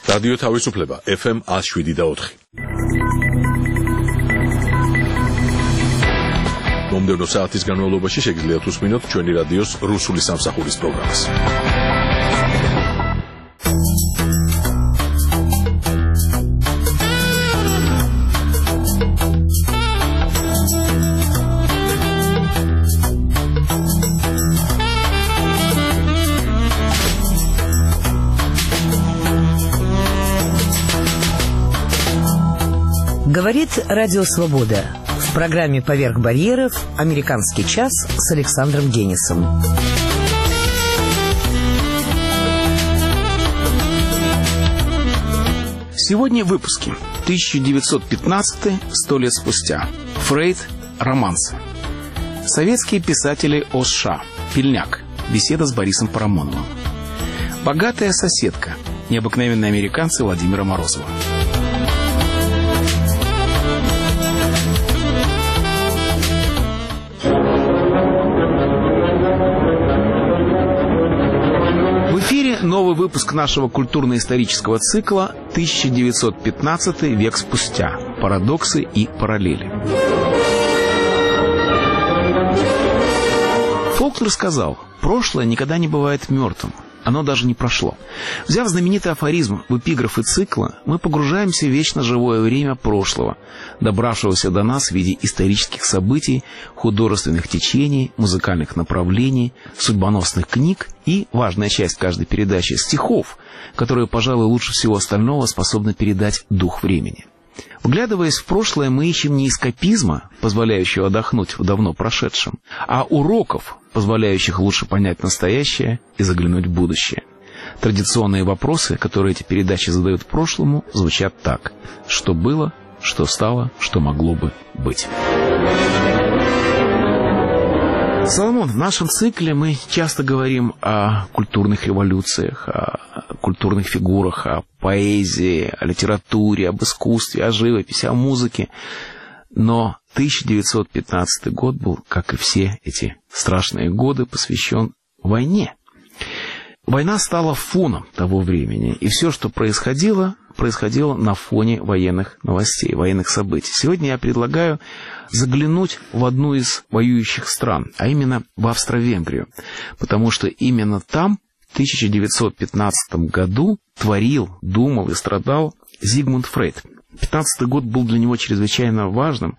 რადიო თავისუფლება FM 107.4. მომდევნო საათის განმავლობაში შეგიძლიათ უსმინოთ ჩვენი რადიოს რუსული სამსახურის პროგრამას. Говорит Радио Свобода. В программе «Поверх барьеров» «Американский час» с Александром Денисом. Сегодня в выпуске. 1915, 100 лет спустя. Фрейд, романсы. Советские писатели о США. Пельняк. Беседа с Борисом Парамоновым. Богатая соседка. Необыкновенные американцы Владимира Морозова. В эфире новый выпуск нашего культурно-исторического цикла «1915 век спустя. Парадоксы и параллели». Фолкнер сказал: «Прошлое никогда не бывает мертвым. Оно даже не прошло». Взяв знаменитый афоризм в эпиграфы цикла, мы погружаемся в вечно живое время прошлого, добравшегося до нас в виде исторических событий, художественных течений, музыкальных направлений, судьбоносных книг и, важная часть каждой передачи, стихов, которые, пожалуй, лучше всего остального способны передать дух времени. Вглядываясь в прошлое, мы ищем не эскапизма, позволяющего отдохнуть в давно прошедшем, а уроков, позволяющих лучше понять настоящее и заглянуть в будущее. Традиционные вопросы, которые эти передачи задают прошлому, звучат так: что было, что стало, что могло бы быть. Соломон, в нашем цикле мы часто говорим о культурных революциях, о культурных фигурах, о поэзии, о литературе, об искусстве, о живописи, о музыке. Но 1915 год был, как и все эти страшные годы, посвящен войне. Война стала фоном того времени, и все, что происходило на фоне военных новостей, военных событий. Сегодня я предлагаю заглянуть в одну из воюющих стран, а именно в Австро-Венгрию, потому что именно там в 1915 году творил, думал и страдал Зигмунд Фрейд. 15-й год был для него чрезвычайно важным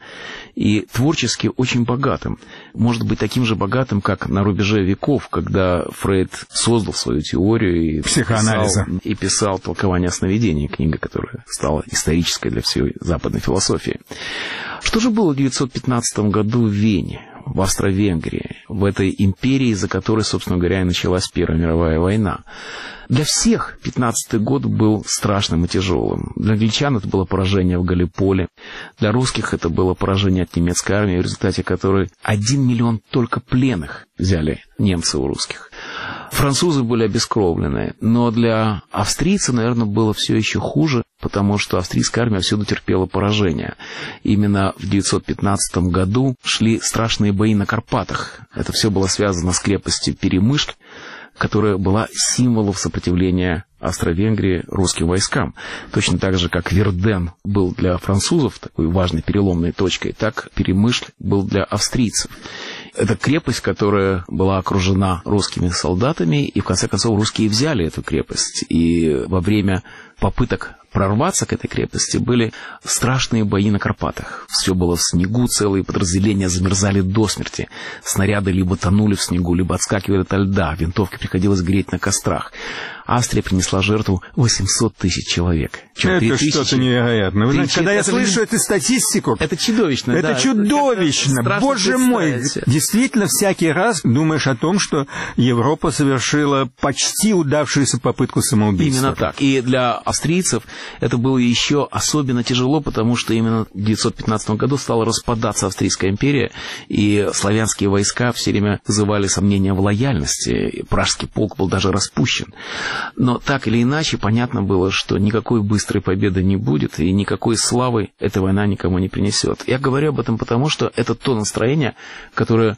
и творчески очень богатым. Может быть, таким же богатым, как на рубеже веков, когда Фрейд создал свою теорию и психоанализа и писал «Толкование сновидений», книга, которая стала исторической для всей западной философии. Что же было в 1915 году в Вене, в Австро-Венгрии, в этой империи, за которой, собственно говоря, и началась Первая мировая война? Для всех 15-й год был страшным и тяжелым. Для англичан это было поражение в Галиполи, для русских это было поражение от немецкой армии, в результате которой 1 миллион только пленных взяли немцы у русских. Французы были обескровлены, но для австрийцев, наверное, было все еще хуже, потому что австрийская армия всюду терпела поражение. Именно в 1915 году шли страшные бои на Карпатах. Это все было связано с крепостью Перемышль, которая была символом сопротивления Австро-Венгрии русским войскам. Точно так же, как Верден был для французов такой важной переломной точкой, так Перемышль был для австрийцев. Это крепость, которая была окружена русскими солдатами, и в конце концов русские взяли эту крепость. И во время попыток прорваться к этой крепости были страшные бои на Карпатах. Все было в снегу, целые подразделения замерзали до смерти. Снаряды либо тонули в снегу, либо отскакивали ото льда. Винтовки приходилось греть на кострах. Австрия принесла жертву 800 тысяч человек. Это что-то невероятное. Вы знаете, когда я слышу эту статистику... Это чудовищно. Это чудовищно. Это боже мой. Действительно, всякий раз думаешь о том, что Европа совершила почти удавшуюся попытку самоубийства. Именно так. И для австрийцев это было еще особенно тяжело, потому что именно в 1915 году стала распадаться Австрийская империя, и славянские войска все время вызывали сомнения в лояльности. Пражский полк был даже распущен. Но так или иначе, понятно было, что никакой быстрой победы не будет, и никакой славы эта война никому не принесет. Я говорю об этом потому, что это то настроение, которое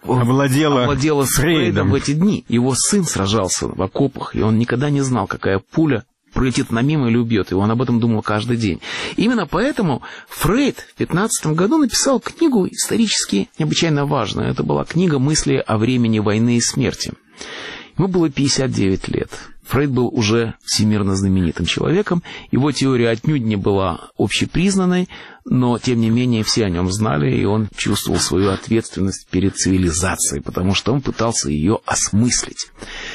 овладело Фрейдом в эти дни. Его сын сражался в окопах, и он никогда не знал, какая пуля пролетит на мимо или убьет его. Он об этом думал каждый день. Именно поэтому Фрейд в 15 году написал книгу исторически необычайно важную. Это была книга «Мысли о времени войны и смерти». Ему было 59 лет. Фрейд был уже всемирно знаменитым человеком. Его теория отнюдь не была общепризнанной, но, тем не менее, все о нем знали, и он чувствовал свою ответственность перед цивилизацией, потому что он пытался ее осмыслить.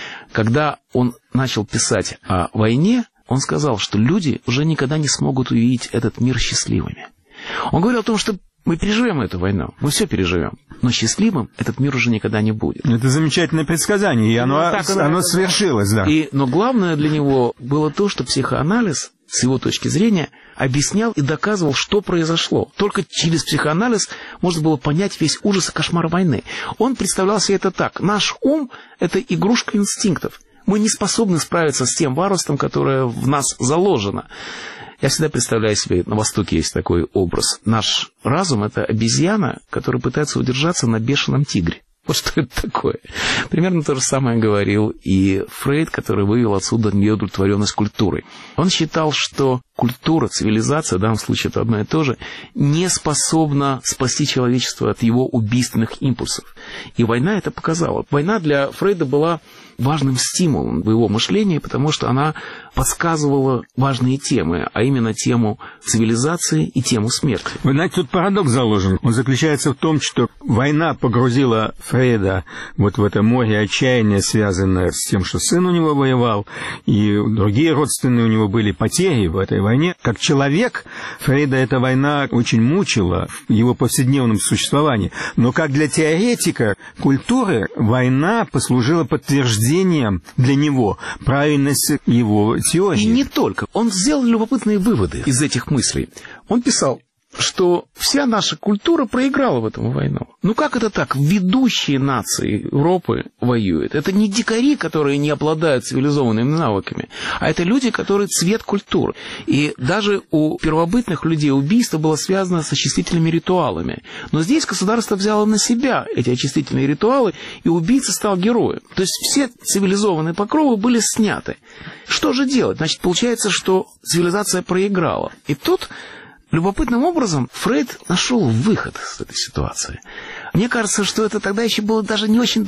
Когда он начал писать о войне, он сказал, что люди уже никогда не смогут увидеть этот мир счастливыми. Он говорил о том, что мы переживем эту войну, мы все переживем, но счастливым этот мир уже никогда не будет. Это замечательное предсказание, и оно свершилось, да. Но главное для него было то, что психоанализ, с его точки зрения, объяснял и доказывал, что произошло. Только через психоанализ можно было понять весь ужас и кошмар войны. Он представлял себе это так. Наш ум – это игрушка инстинктов. Мы не способны справиться с тем варварством, которое в нас заложено. Я всегда представляю себе, на Востоке есть такой образ. Наш разум – это обезьяна, которая пытается удержаться на бешеном тигре. Вот что это такое. Примерно то же самое говорил и Фрейд, который вывел отсюда неудовлетворенность культурой. Он считал, что культура, цивилизация, в данном случае это одно и то же, не способна спасти человечество от его убийственных импульсов. И война это показала. Война для Фрейда была важным стимулом в его мышлении, потому что она подсказывала важные темы, а именно тему цивилизации и тему смерти. Вы знаете, тут парадокс заложен. Он заключается в том, что война погрузила Фрейда вот в это море отчаяния, связанное с тем, что сын у него воевал, и другие родственные у него были потери в этой войне. Как человек, Фрейда эта война очень мучила в его повседневном существовании. Но как для теоретика культуры, война послужила подтверждением для него правильности его теории. И не только. Он сделал любопытные выводы из этих мыслей. Он писал, что вся наша культура проиграла в эту войну. Ну как это так? Ведущие нации Европы воюют. Это не дикари, которые не обладают цивилизованными навыками, а это люди, которые цвет культуры. И даже у первобытных людей убийство было связано с очистительными ритуалами. Но здесь государство взяло на себя эти очистительные ритуалы, и убийца стал героем. То есть все цивилизованные покровы были сняты. Что же делать? Значит, получается, что цивилизация проиграла. И тут любопытным образом Фрейд нашел выход из этой ситуации. Мне кажется, что это тогда еще было даже не очень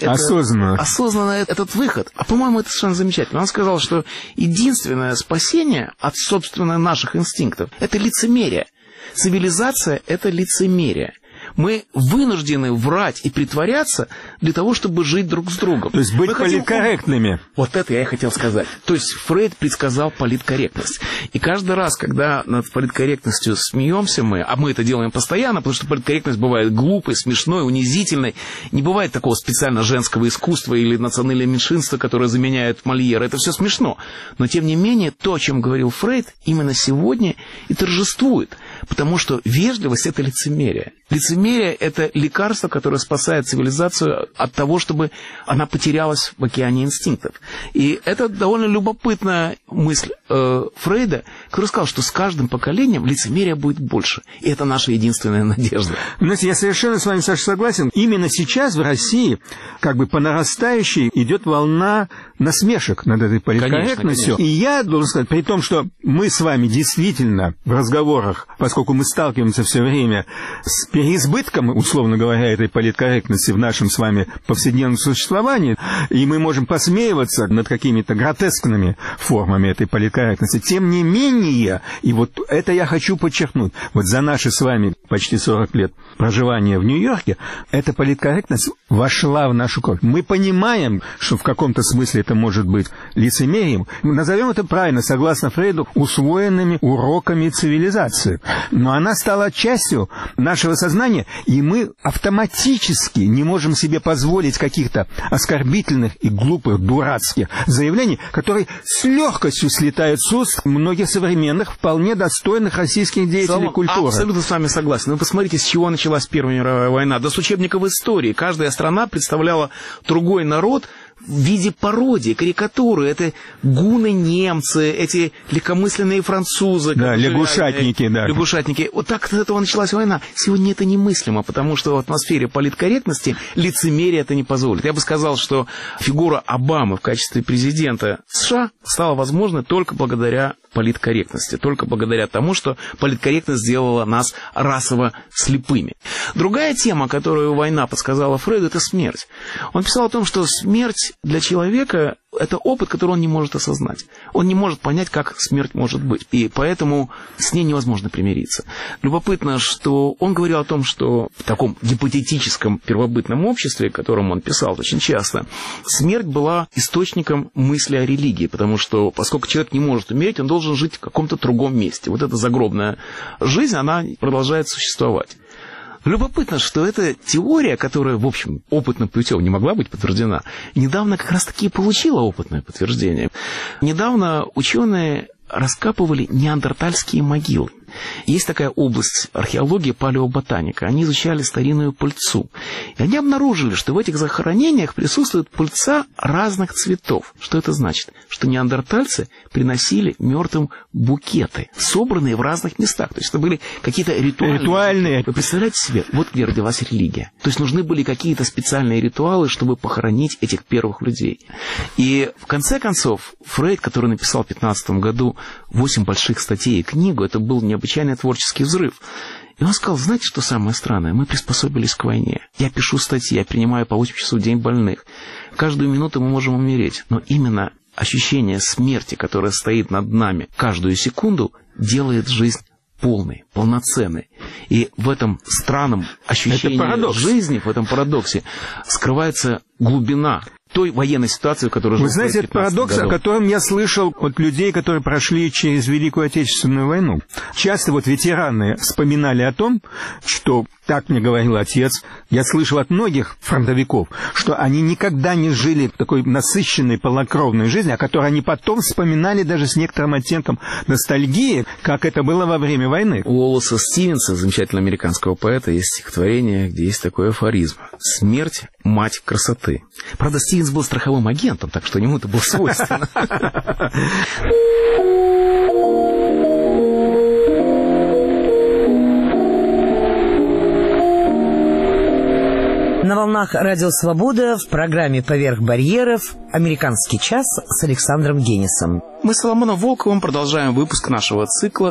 осознанно этот выход. А по-моему, это совершенно замечательно. Он сказал, что единственное спасение от, собственно, наших инстинктов – это лицемерие. Цивилизация – это лицемерие. Мы вынуждены врать и притворяться для того, чтобы жить друг с другом. То есть быть политкорректными. Вот это я и хотел сказать. То есть Фрейд предсказал политкорректность. И каждый раз, когда над политкорректностью смеемся мы, а мы это делаем постоянно, потому что политкорректность бывает глупой, смешной, унизительной, не бывает такого специально женского искусства или национального меньшинства, которое заменяет Мольера. Это все смешно. Но, тем не менее, то, о чем говорил Фрейд, именно сегодня и торжествует. Потому что вежливость – это лицемерие. Лицемерие – это лекарство, которое спасает цивилизацию от того, чтобы она потерялась в океане инстинктов. И это довольно любопытная мысль Фрейда, который сказал, что с каждым поколением лицемерия будет больше. И это наша единственная надежда. Знаете, я совершенно с вами, Саша, согласен. Именно сейчас в России как бы по нарастающей идет волна насмешек над этой политкорректностью. Конечно. И я должен сказать, при том, что мы с вами действительно в разговорах, поскольку мы сталкиваемся все время с переизбытком, условно говоря, этой политкорректности в нашем с вами повседневном существовании, и мы можем посмеиваться над какими-то гротескными формами этой политкорректности. Тем не менее, и вот это я хочу подчеркнуть, вот за наши с вами почти 40 лет проживания в Нью-Йорке, эта политкорректность вошла в нашу кровь. Мы понимаем, что в каком-то смысле это может быть лицемерием. Назовем это правильно, согласно Фрейду, усвоенными уроками цивилизации. Но она стала частью нашего сознания, и мы автоматически не можем себе позволить каких-то оскорбительных и глупых, дурацких заявлений, которые с легкостью слетают с уст многих современных, вполне достойных российских деятелей культуры. Абсолютно с вами согласен. Вы посмотрите, с чего началась Первая мировая война. Да с учебников истории. Каждая страна представляла другой народ в виде пародии, карикатуры. Это гуны-немцы, эти легкомысленные французы. Да, лягушатники, да. Лягушатники. Вот так от этого началась война. Сегодня это немыслимо, потому что в атмосфере политкорректности лицемерие это не позволит. Я бы сказал, что фигура Обамы в качестве президента США стала возможной только благодаря политкорректности, только благодаря тому, что политкорректность сделала нас расово слепыми. Другая тема, которую война подсказала Фрейду, это смерть. Он писал о том, что смерть для человека – это опыт, который он не может осознать. Он не может понять, как смерть может быть, и поэтому с ней невозможно примириться. Любопытно, что он говорил о том, что в таком гипотетическом первобытном обществе, о котором он писал очень часто, смерть была источником мысли о религии, потому что, поскольку человек не может умереть, он должен жить в каком-то другом месте. Вот эта загробная жизнь, она продолжает существовать. Любопытно, что эта теория, которая, в общем, опытным путем не могла быть подтверждена, недавно как раз-таки получила опытное подтверждение. Недавно ученые раскапывали неандертальские могилы. Есть такая область археологии, палеоботаника. Они изучали старинную пыльцу. И они обнаружили, что в этих захоронениях присутствует пыльца разных цветов. Что это значит? Что неандертальцы приносили мертвым букеты, собранные в разных местах. То есть это были какие-то ритуальные. Вы представляете себе, вот где родилась религия. То есть нужны были какие-то специальные ритуалы, чтобы похоронить этих первых людей. И в конце концов, Фрейд, который написал в 15 году 8 больших статей и книгу, это был необычайный творческий взрыв. И он сказал, знаете, что самое странное? Мы приспособились к войне. Я пишу статьи, я принимаю по 8 часов в день больных. Каждую минуту мы можем умереть. Но именно ощущение смерти, которое стоит над нами каждую секунду, делает жизнь полной, полноценной. И в этом странном ощущении жизни, в этом парадоксе, скрывается глубина той военной ситуации, в которой Вы знаете, это парадокс, о котором я слышал от людей, которые прошли через Великую Отечественную войну. Часто вот ветераны вспоминали о том, что, так мне говорил отец, я слышал от многих фронтовиков, что они никогда не жили такой насыщенной, полнокровной жизнью, о которой они потом вспоминали даже с некоторым оттенком ностальгии, как это было во время войны. У Уоллеса Стивенса, замечательного американского поэта, есть стихотворение, где есть такой афоризм: «Смерть – мать красоты». Правда, Стивенс был страховым агентом, так что ему это было свойственно. На волнах Радио Свобода в программе «Поверх барьеров» «Американский час» с Александром Генисом. Мы с Соломоном Волковым продолжаем выпуск нашего цикла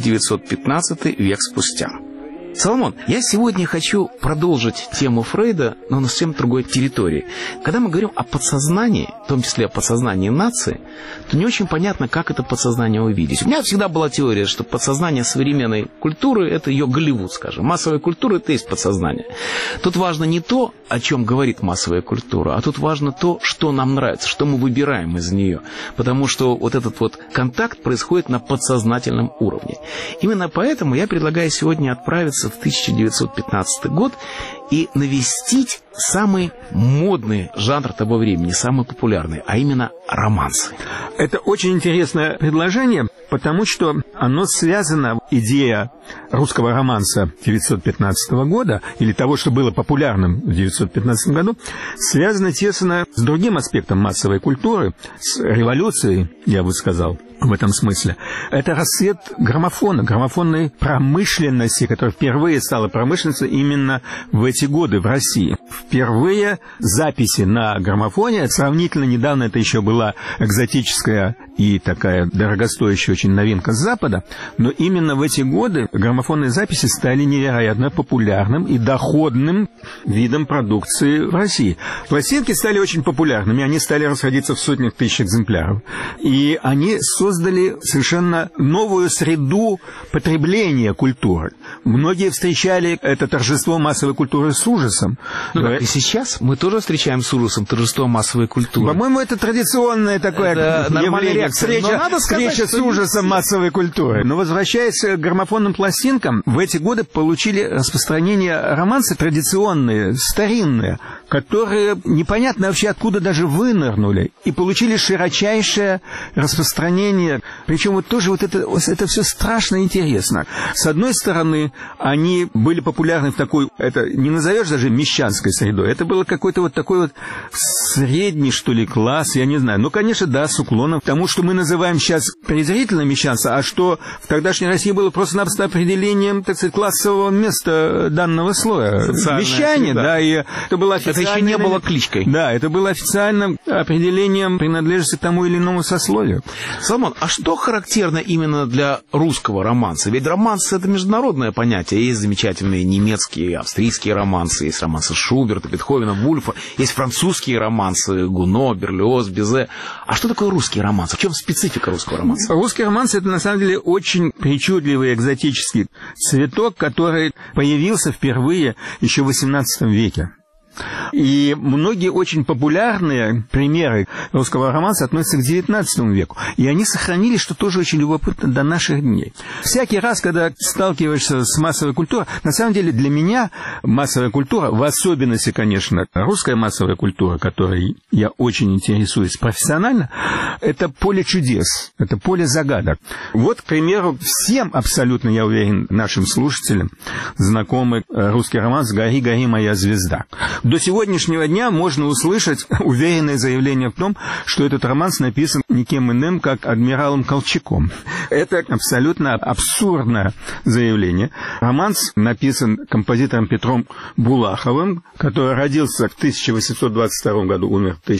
«1915 век спустя». Соломон, я сегодня хочу продолжить тему Фрейда, но на совсем другой территории. Когда мы говорим о подсознании, в том числе о подсознании нации, то не очень понятно, как это подсознание увидеть. У меня всегда была теория, что подсознание современной культуры – это ее Голливуд, скажем. Массовая культура – это и есть подсознание. Тут важно не то, о чем говорит массовая культура, а тут важно то, что нам нравится, что мы выбираем из нее. Потому что вот этот вот контакт происходит на подсознательном уровне. Именно поэтому я предлагаю сегодня отправиться в 1915 год и навестить самый модный жанр того времени, самый популярный, а именно романсы. Это очень интересное предложение, потому что оно связано, идея русского романса 1915 года, или того, что было популярным в 1915 году, связана тесно с другим аспектом массовой культуры, с революцией, я бы сказал, в этом смысле. Это расцвет граммофона, граммофонной промышленности, которая впервые стала промышленностью именно в эти годы в России. Впервые записи на граммофоне, сравнительно недавно это еще была экзотическая и такая дорогостоящая очень новинка с Запада, но именно в эти годы граммофонные записи стали невероятно популярным и доходным видом продукции в России. Пластинки стали очень популярными, они стали расходиться в сотнях тысяч экземпляров. И они создали совершенно новую среду потребления культуры. Многие встречали это торжество массовой культуры с ужасом. И сейчас мы тоже встречаем с ужасом торжество массовой культуры. По-моему, это традиционное такое явление. Встреча с ужасом массовой культуры. Но возвращаясь к граммофонным пластинкам в эти годы получили распространение романсы традиционные, старинные, которые непонятно вообще откуда даже вынырнули и получили широчайшее распространение. Причем вот тоже вот это все страшно интересно. С одной стороны, они были популярны в такой, это не назовешь даже мещанской средой, это было какой-то вот такой вот средний, что ли, класс, я не знаю. Ну, конечно, да, с уклоном к тому, что мы называем сейчас презрительно мещанство, а что в тогдашней России было просто-напросто определением, так сказать, классового места данного слоя. Мещане, да, и это было официально. Это еще не было кличкой. Да, это было официальным определением принадлежности к тому или иному сословию. Соломон, а что характерно именно для русского романса? Ведь романс — это международное понятие. Есть замечательные немецкие, австрийские романсы, есть романсы Шуберта, Бетховена, Вульфа, есть французские романсы Гуно, Берлиоз, Бизе. А что такое русский романс? В чем специфика русского романса? Русский романс — это, на самом деле, очень причудливый экзотический цветок, который появился впервые еще в XVIII веке. И многие очень популярные примеры русского романса относятся к XIX веку. И они сохранились, что тоже очень любопытно, до наших дней. Всякий раз, когда сталкиваешься с массовой культурой, на самом деле для меня массовая культура, в особенности, конечно, русская массовая культура, которой я очень интересуюсь профессионально, это поле чудес, это поле загадок. Вот, к примеру, всем абсолютно, я уверен, нашим слушателям знакомый русский романс «Гори, гори, моя звезда». До сегодняшнего дня можно услышать уверенное заявление в том, что этот романс написан никем иным, как адмиралом Колчаком. Это абсолютно абсурдное заявление. Романс написан композитором Петром Булаховым, который родился в 1822 году, умер в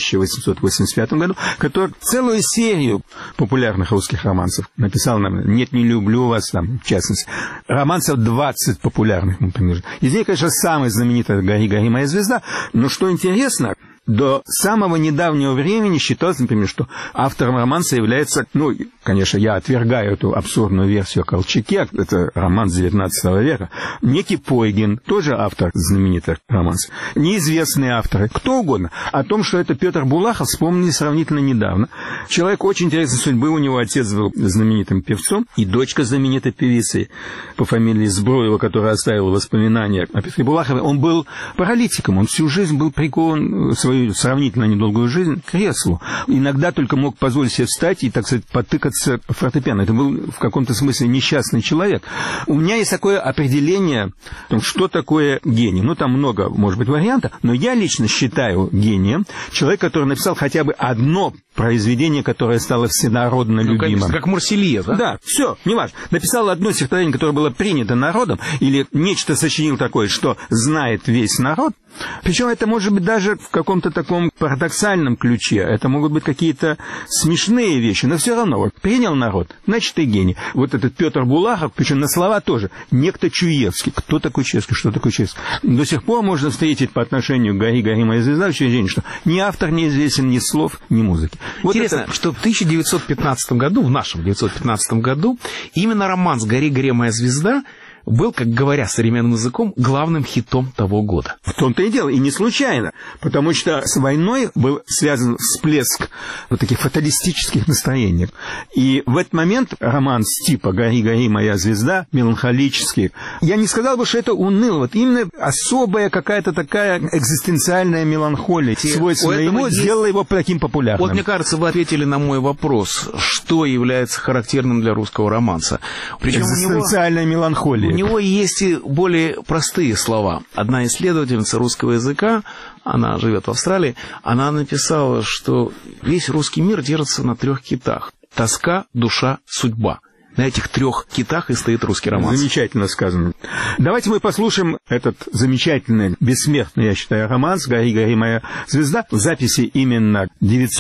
1885 году, который целую серию популярных русских романсов написал нам «Нет, не люблю вас», там, в частности. Романсов 20 популярных. Из них, конечно, самый знаменитый «Гори, гори, моя звезда». Но что интересно, до самого недавнего времени считалось, например, что автором романса является, ну, конечно, я отвергаю эту абсурдную версию о Колчаке, это роман XIX века, некий Пойгин, тоже автор знаменитых романсов, неизвестные авторы, кто угодно. О том, что это Петр Булахов, вспомнили сравнительно недавно. Человек очень интересной судьбы, у него отец был знаменитым певцом, и дочка знаменитой певицы по фамилии Збруева, которая оставила воспоминания о Петре Булахове. Он был паралитиком, он всю жизнь был прикован свою сравнительно недолгую жизнь к креслу. Иногда только мог позволить себе встать и, так сказать, потыкаться в фортепиано. Это был в каком-то смысле несчастный человек. У меня есть такое определение, что такое гений. Ну, там много, может быть, вариантов, но я лично считаю гением человек, который написал хотя бы одно произведение, которое стало всенародно любимым. Как Марсельез, да? Да, все, неважно. Написал одно стихотворение, которое было принято народом, или нечто сочинил такое, что знает весь народ. Причем это может быть даже в каком-то таком парадоксальном ключе. Это могут быть какие-то смешные вещи, но все равно вот принял народ, значит, ты гений. Вот этот Петр Булахов, причем на слова тоже, некто Чуевский. Кто такой Чуевский, что такое Чуевский? До сих пор можно встретить по отношению к «Гори, гори, моя звезда» учреждение, что ни автор неизвестен, ни слов, ни музыки. Вот интересно, это... что в 1915 году, в нашем 1915 году, именно романс «Гори, гори, моя звезда» был, как говоря современным языком, главным хитом того года. В том-то и дело, и не случайно, потому что с войной был связан всплеск вот таких фаталистических настроений. И в этот момент романс типа «Гори, гори, моя звезда», меланхолический, я не сказал бы, что это уныло, вот именно особая какая-то такая экзистенциальная меланхолия, свойственная ему, сделала его таким популярным. Вот, мне кажется, вы ответили на мой вопрос, что является характерным для русского романса. Причем экзистенциальная меланхолия. У него есть и более простые слова. Одна исследовательница русского языка, она живет в Австралии, она написала, что весь русский мир держится на 3 китах. Тоска, душа, судьба. На этих 3 китах и стоит русский романс. Замечательно сказано. Давайте мы послушаем этот замечательный, бессмертный, я считаю, романс «Гори, гори, моя звезда» в записи именно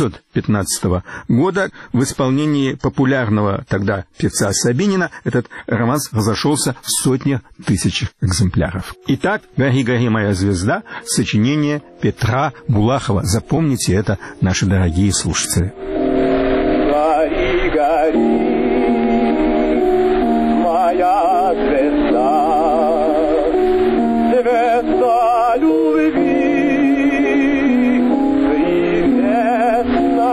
915 года в исполнении популярного тогда певца Сабинина. Этот романс разошелся в сотни тысяч экземпляров. Итак, «Гори, гори, моя звезда», сочинение Петра Булахова. Запомните это, наши дорогие слушатели. Гори, гори, моя звезда, звезда любви,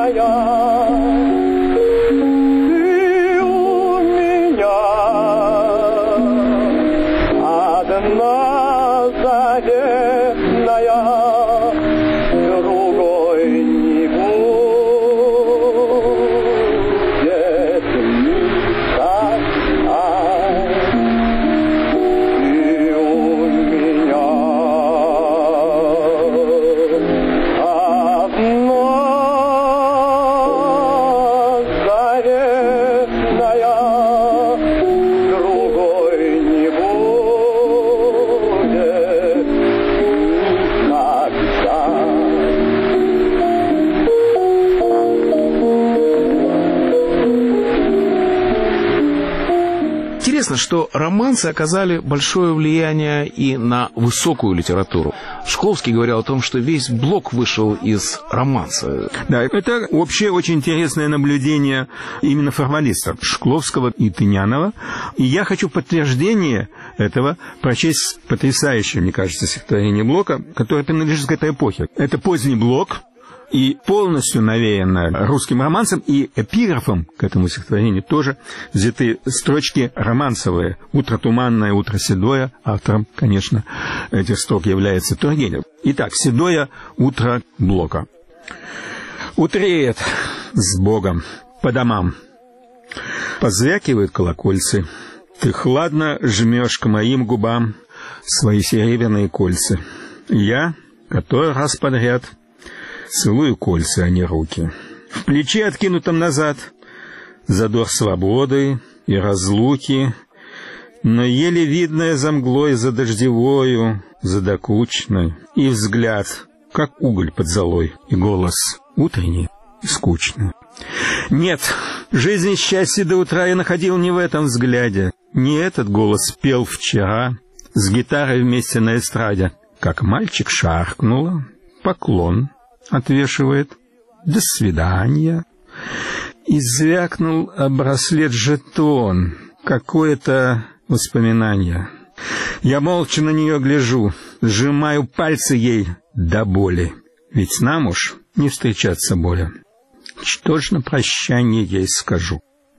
прелестная. Ты у меня интересно, что романсы оказали большое влияние и на высокую литературу. Шкловский говорил о том, что весь Блок вышел из романса. Да, это общее очень интересное наблюдение именно формалистов Шкловского и Тынянова. И я хочу подтверждение этого прочесть потрясающее, мне кажется, стихотворение Блока, которое принадлежит к этой эпохе. Это поздний Блок, и полностью навеяно русским романсом, и эпиграфом к этому стихотворению тоже взяты строчки романсовые. «Утро туманное, утро седое». Автором, конечно, этих строк является Тургенев. Итак, седое утро Блока. «Утреет с Богом по домам, позвякивают колокольцы. Ты хладно жмешь к моим губам свои серебряные кольца. Я, который раз подряд, целую кольца, а не руки. В плече, откинутом назад, задор свободы и разлуки, но еле видная за мглой, за дождевою, за докучной, и взгляд, как уголь под золой, и голос утренний и скучный. Нет, жизнь и счастье до утра я находил не в этом взгляде. Не этот голос пел вчера с гитарой вместе на эстраде. Как мальчик шаркнула, поклон отвешивает, до свидания. И звякнул браслет-жетон, какое-то воспоминание. Я молча на нее гляжу, сжимаю пальцы ей до боли, ведь нам уж не встречаться более. Что ж на прощание ей скажу?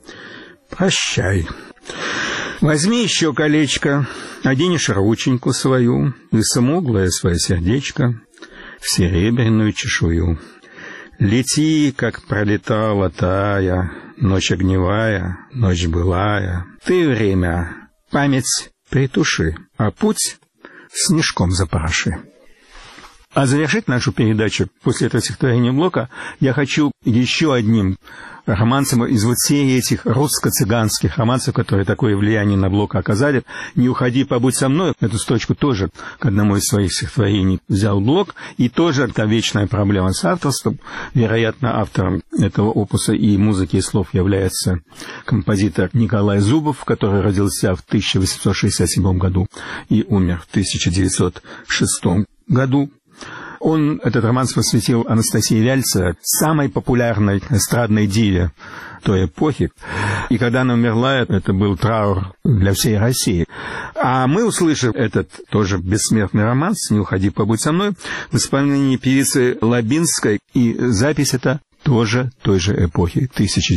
Прощай. Возьми еще колечко, оденешь рученьку свою и смуглое свое сердечко в серебряную чешую. Лети, как пролетала тая, ночь огневая, ночь былая. Ты время, память притуши, а путь снежком запороши. А завершить нашу передачу после этого стихотворения Блока я хочу еще одним романсом из вот серии этих русско-цыганских романсов, которые такое влияние на Блока оказали. «Не уходи, побудь со мной». Эту строчку тоже к одному из своих стихотворений взял Блок. И тоже это вечная проблема с авторством. Вероятно, автором этого опуса и музыки, и слов является композитор Николай Зубов, который родился в 1867 году и умер в 1906 году. Он этот романс посвятил Анастасии Вяльце, самой популярной эстрадной диве той эпохи. И когда она умерла, это был траур для всей России. А мы услышим этот тоже бессмертный романс «Не уходи, побудь со мной» в исполнении певицы Лабинской. И запись эта тоже той же эпохи,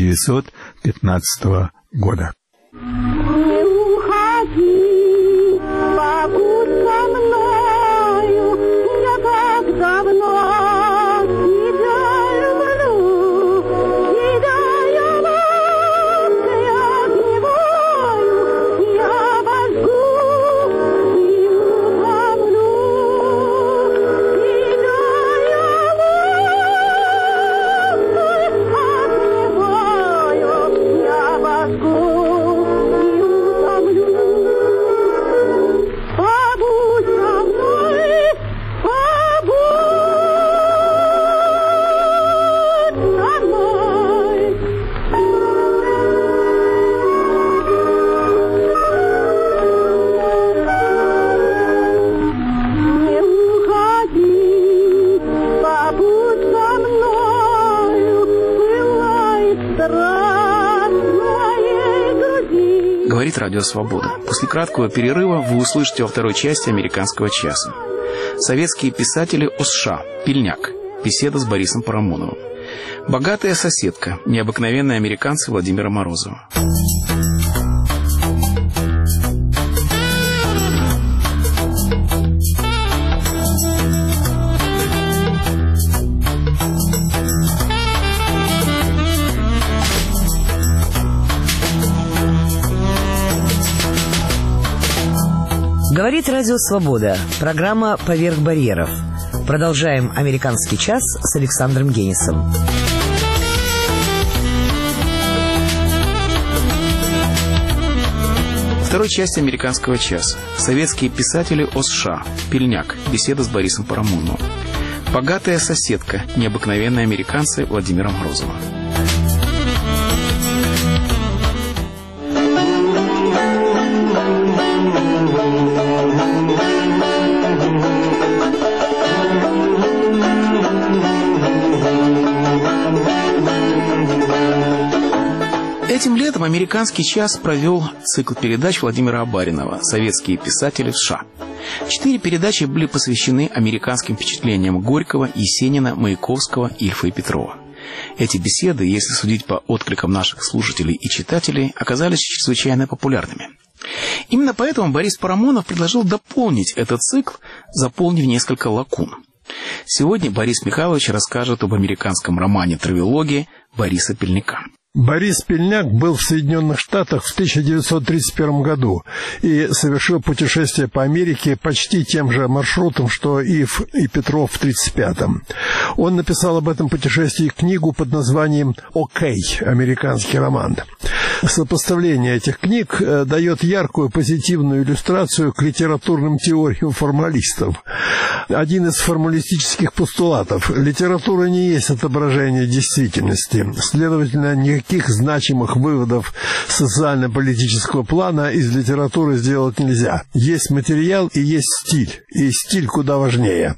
1915 года. Не уходи, побудь со мною, я так давно тебя люблю, тебя я лаской огневою, я возьму и утомлю, тебя я лаской огневою, я возьму. Говорит Радио Свобода. После краткого перерыва вы услышите во второй части «Американского часа». Советские писатели о США. Пельняк. Беседа с Борисом Парамоновым. Богатая соседка. Необыкновенные американцы Владимира Морозова. Говорит Радио Свобода. Программа «Поверх барьеров». Продолжаем «Американский час» с Александром Генисом. Второй части «Американского часа». Советские писатели о США. Пельняк. Беседа с Борисом Парамоновым. Богатая соседка. Необыкновенные американцы Владимира Морозова. этом «Американский час» провел цикл передач Владимира Абаринова «Советские писатели в США». 4 передачи были посвящены американским впечатлениям Горького, Есенина, Маяковского, Ильфа и Петрова. Эти беседы, если судить по откликам наших слушателей и читателей, оказались чрезвычайно популярными. Именно поэтому Борис Парамонов предложил дополнить этот цикл, заполнив несколько лакун. Сегодня Борис Михайлович расскажет об американском романе-травелоге Бориса Пельника. Борис Пельняк был в Соединенных Штатах в 1931 году и совершил путешествие по Америке почти тем же маршрутом, что Ильф и Петров в 1935-м. Он написал об этом путешествии книгу под названием «Окей. Американский роман». Сопоставление этих книг дает яркую позитивную иллюстрацию к литературным теориям формалистов. Один из формалистических постулатов – литература не есть отображение действительности, следовательно, никаких значимых выводов социально-политического плана из литературы сделать нельзя. Есть материал и есть стиль, и стиль куда важнее.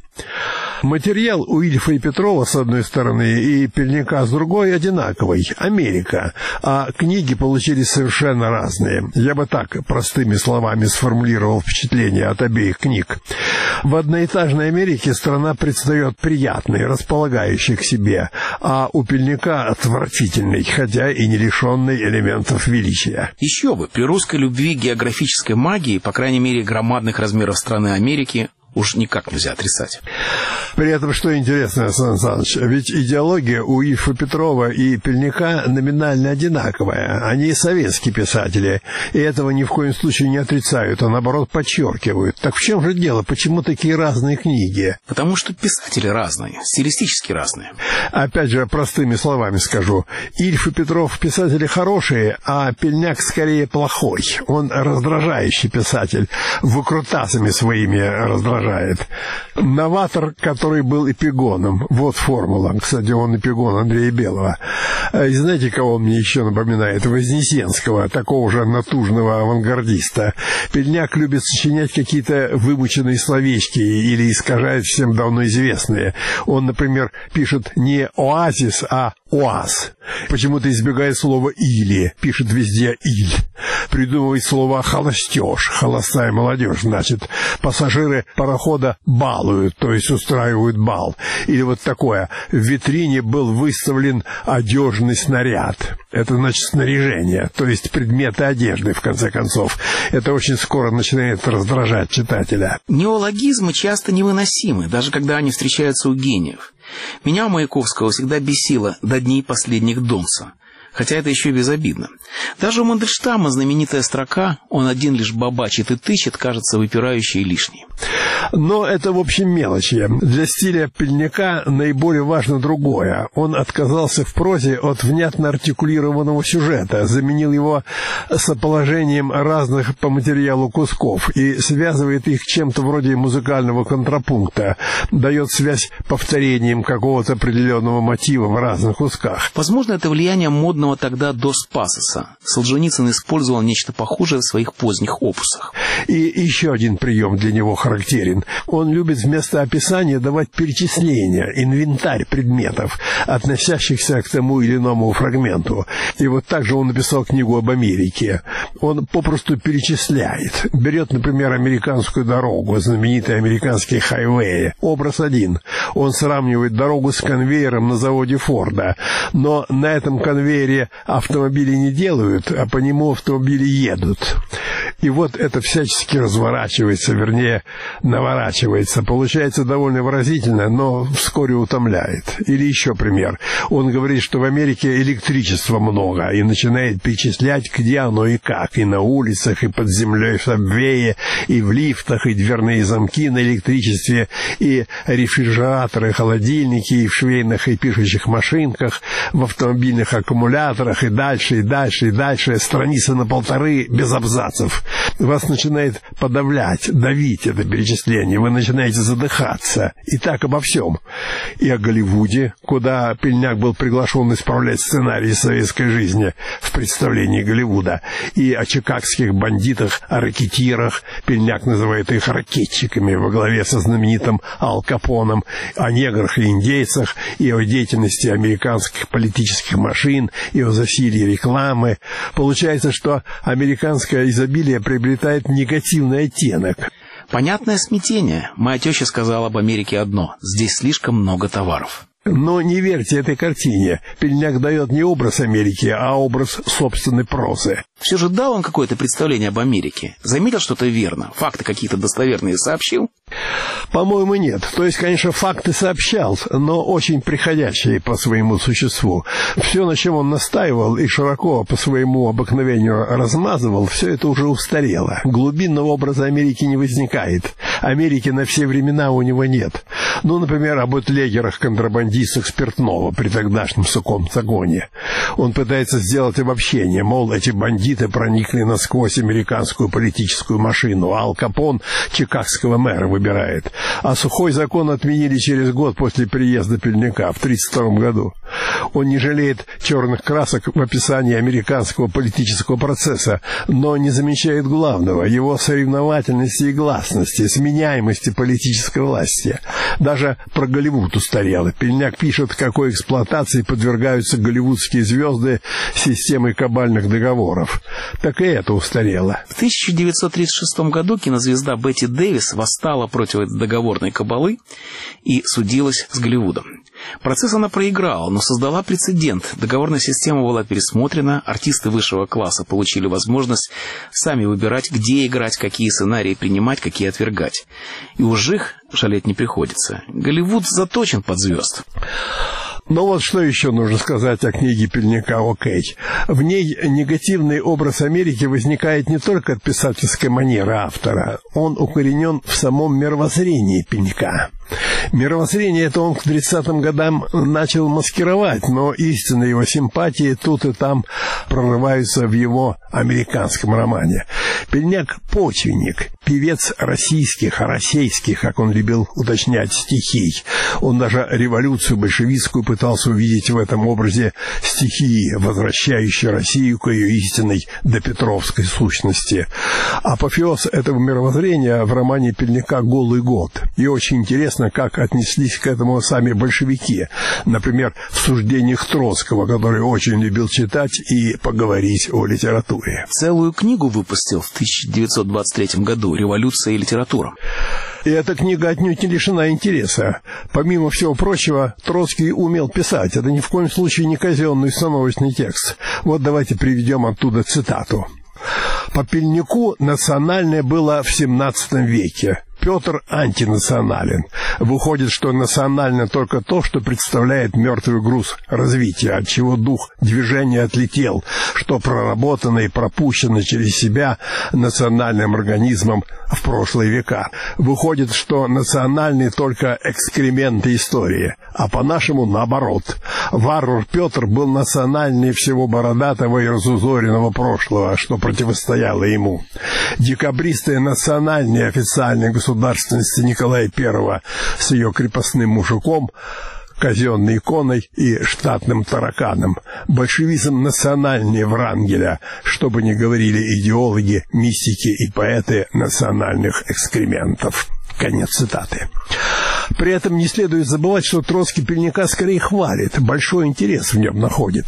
Материал у Ильфа и Петрова, с одной стороны, и Пельника, с другой, одинаковый – Америка, а книги получились совершенно разные. Я бы так простыми словами сформулировал впечатление от обеих книг. В одноэтажной Америке страна предстает приятной, располагающей к себе, а у Пельника отвратительной, хотя и не лишенной элементов величия. Еще бы, при русской любви к географической магии, по крайней мере, громадных размеров страны Америки, уж никак нельзя отрицать. При этом, что интересно, Сан Саныч, ведь идеология у Ильфа Петрова и Пельника номинально одинаковая. Они советские писатели, и этого ни в коем случае не отрицают, а наоборот подчеркивают. Так в чем же дело? Почему такие разные книги? Потому что писатели разные, стилистически разные. Опять же, простыми словами скажу. Ильф и Петров писатели хорошие, а Пельняк скорее плохой. Он раздражающий писатель, выкрутасами своими раздражает. Новатор, который был эпигоном. Вот формула. Кстати, он эпигон Андрея Белого. И знаете, кого он мне еще напоминает? Вознесенского, такого же натужного авангардиста. Пельняк любит сочинять какие-то вымученные словечки или искажает всем давно известные. Он, например, пишет не «оазис», а «оаз». Почему-то избегает слова «или», пишет везде «иль». Придумывает слово «холостеж», «холостая молодежь», значит, пассажиры парохода балуют, то есть устраивают бал. Или вот такое: в витрине был выставлен одежный снаряд. Это значит снаряжение, то есть предметы одежды, в конце концов. Это очень скоро начинает раздражать читателя. Неологизмы часто невыносимы, даже когда они встречаются у гениев. Меня у Маяковского всегда бесило «до дней последних Донца». Хотя это еще и безобидно. Даже у Мандельштама знаменитая строка «он один лишь бабачит и тычет» кажется выпирающей и лишней. Но это, в общем, мелочи. Для стиля Пельника наиболее важно другое. Он отказался в прозе от внятно артикулированного сюжета, заменил его соположением разных по материалу кусков и связывает их чем-то вроде музыкального контрапункта, дает связь повторением какого-то определенного мотива в разных кусках. Возможно, это влияние модного тогда Дос Пасоса. Солженицын использовал нечто похожее в своих поздних опусах. И еще один прием для него характерен. Он любит вместо описания давать перечисления, инвентарь предметов, относящихся к тому или иному фрагменту. И вот так же он написал книгу об Америке. Он попросту перечисляет. Берет, например, американскую дорогу, знаменитые американские хайвеи. Образ один. Он сравнивает дорогу с конвейером на заводе Форда. Но на этом конвейере автомобили не делают, а по нему автомобили едут. И вот это всячески разворачивается, вернее, наворачивается. Получается довольно выразительно, но вскоре утомляет. Или еще пример. Он говорит, что в Америке электричества много, и начинает перечислять, где оно и как. И на улицах, и под землей в сабвее, и в лифтах, и дверные замки на электричестве, и рефрижераторы, холодильники, и в швейных и пишущих машинках, в автомобильных аккумуляторах, и дальше, и дальше, и дальше. Страницы на 1,5 без абзацев. Вас начинает подавлять, давить это перечисление. Вы начинаете задыхаться. И так обо всем. И о Голливуде, куда Пельняк был приглашен исправлять сценарий советской жизни в представлении Голливуда. И о чикагских бандитах, о ракетирах. Пельняк называет их ракетчиками во главе со знаменитым Ал Капоном. О неграх и индейцах. И о деятельности американских политических машин. И о засилье рекламы. Получается, что американское изобилие приобретает негативный оттенок. Понятное смятение. Моя теща сказала об Америке одно: здесь слишком много товаров. Но не верьте этой картине. Пельняк дает не образ Америки, а образ собственной прозы. Все же дал он какое-то представление об Америке. Заметил что-то верно? Факты какие-то достоверные сообщил? По-моему, нет. То есть, конечно, факты сообщал, но очень приходящие по своему существу. Все, на чем он настаивал и широко по своему обыкновению размазывал, все это уже устарело. Глубинного образа Америки не возникает. Америки на все времена у него нет. Ну, например, об бутлегерах-контрабандистах спиртного при тогдашнем сухом загоне. Он пытается сделать обобщение, мол, эти бандиты проникли насквозь американскую политическую машину, а Ал Капон чикагского мэра выбирает. А сухой закон отменили через год после приезда Пельняка в 1932 году. Он не жалеет черных красок в описании американского политического процесса, но не замечает главного — его соревновательности и гласности, сменяемости политической власти. Даже про Голливуд устарело. Пельняк пишет, какой эксплуатации подвергаются голливудские звезды системой кабальных договоров. Так и это устарело. В 1936 году кинозвезда Бетти Дэвис восстала против этой договорной кабалы и судилась с Голливудом. Процесс она проиграла, но создала прецедент. Договорная система была пересмотрена, артисты высшего класса получили возможность сами выбирать, где играть, какие сценарии принимать, какие отвергать. И уж их жалеть не приходится. Голливуд заточен под звезд. Но вот что еще нужно сказать о книге Пельняка «Окей». В ней негативный образ Америки возникает не только от писательской манеры автора. Он укоренен в самом мировоззрении Пельняка. Мировоззрение это он к 30-м годам начал маскировать, но истинные его симпатии тут и там прорываются в его американском романе. Пельняк – почвенник, певец российских, как он любил уточнять, стихий. Он даже революцию большевистскую пытался увидеть в этом образе стихии, возвращающей Россию к ее истинной допетровской сущности. Апофеоз этого мировоззрения в романе Пельняка «Голый год». И очень интересно, как отнеслись к этому сами большевики. Например, в суждениях Троцкого, который очень любил читать и поговорить о литературе. Целую книгу выпустил в 1923 году «Революция и литература». И эта книга отнюдь не лишена интереса. Помимо всего прочего, Троцкий умел писать. Это ни в коем случае не казенный установочный текст. Вот давайте приведем оттуда цитату. «По Пельняку национальное было в XVII веке. Петр антинационален. Выходит, что национально только то, что представляет мертвый груз развития, от чего дух движения отлетел, что проработано и пропущено через себя национальным организмом в прошлые века. Выходит, что национальны только экскременты истории, а по-нашему наоборот. Варвар Петр был национальнее всего бородатого и разузоренного прошлого, что противостояло ему. Декабристы национальнее официальной государственности Николая I с ее крепостным мужиком, казенной иконой и штатным тараканом. Большевизм национальнее Врангеля, что бы ни говорили идеологи, мистики и поэты национальных экскрементов». Конец цитаты. При этом не следует забывать, что Троцкий Пельняка скорее хвалит, большой интерес в нем находит.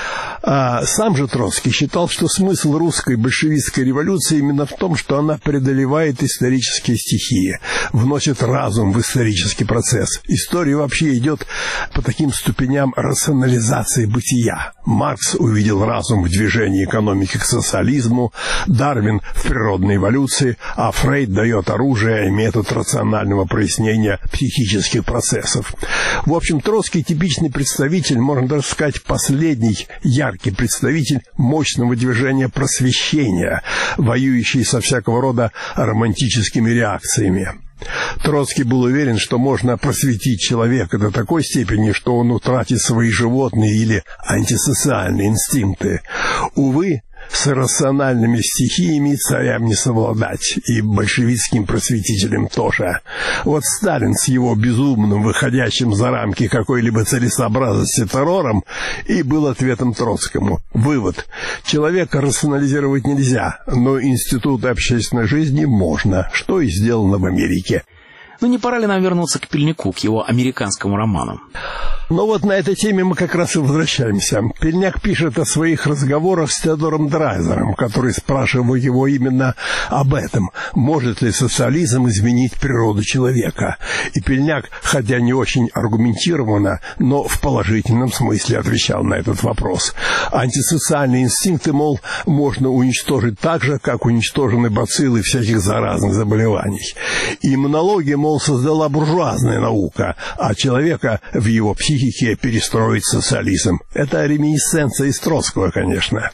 А сам же Троцкий считал, что смысл русской большевистской революции именно в том, что она преодолевает исторические стихии, вносит разум в исторический процесс. История вообще идет по таким ступеням рационализации бытия. Маркс увидел разум в движении экономики к социализму, Дарвин в природной эволюции, а Фрейд дает оружие и метод рационального прояснения психических процессов. В общем, Троцкий типичный представитель, можно даже сказать, последний яркий представитель мощного движения просвещения, воюющий со всякого рода романтическими реакциями. Троцкий был уверен, что можно просветить человека до такой степени, что он утратит свои животные или антисоциальные инстинкты. Увы, с иррациональными стихиями царям не совладать, и большевистским просветителям тоже. Вот Сталин с его безумным, выходящим за рамки какой-либо целесообразности террором и был ответом Троцкому. Вывод. Человека рационализировать нельзя, но институты общественной жизни можно, что и сделано в Америке. Ну, не пора ли нам вернуться к Пельнику, к его американскому роману? Но вот на этой теме мы как раз и возвращаемся. Пельняк пишет о своих разговорах с Теодором Драйзером, который спрашивал его именно об этом. Может ли социализм изменить природу человека? И Пельняк, хотя не очень аргументированно, но в положительном смысле отвечал на этот вопрос. Антисоциальные инстинкты, мол, можно уничтожить так же, как уничтожены бациллы всяких заразных заболеваний. Иммунология, мол, создала буржуазная наука, а человека в его психике перестроить социализм. Это реминисценция из Троцкого, конечно.